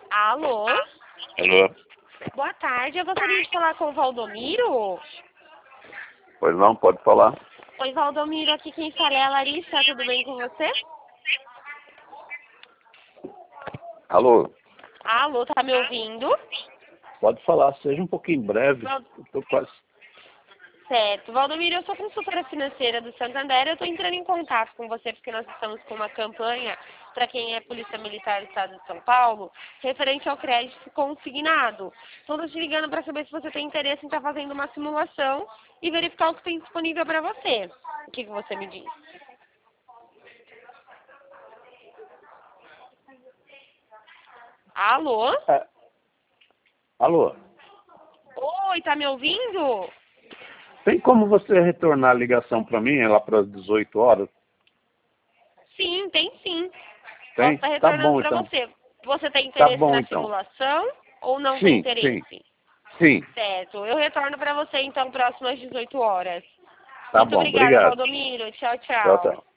Alô? Alô? Boa tarde, eu gostaria de falar com o Valdomiro. Pois não, pode falar. Oi, Valdomiro, aqui quem fala é a Larissa, tudo bem com você? Alô? Alô, tá me ouvindo? Pode falar, seja um pouquinho breve. Eu tô quase... Certo. Valdomiro, eu sou consultora financeira do Santander. Eu estou entrando em contato com você porque nós estamos com uma campanha para quem é Polícia Militar do Estado de São Paulo, referente ao crédito consignado. Estou te ligando para saber se você tem interesse em estar fazendo uma simulação e verificar o que tem disponível para você. O que você me diz? Alô? Alô? Oi, tá me ouvindo? Tem como você retornar a ligação para mim, lá para as 18 horas? Sim, tem sim. Posso Tem? estar Tá retornando bom para então. você. Você tem Tá interesse bom na então. simulação ou não tem Sim, sim, interesse? sim. Certo. Eu retorno para você, então, próximo às 18 horas. Tá Muito bom, obrigada, obrigado. Valdomiro. Tchau, Tchau, tchau. tchau.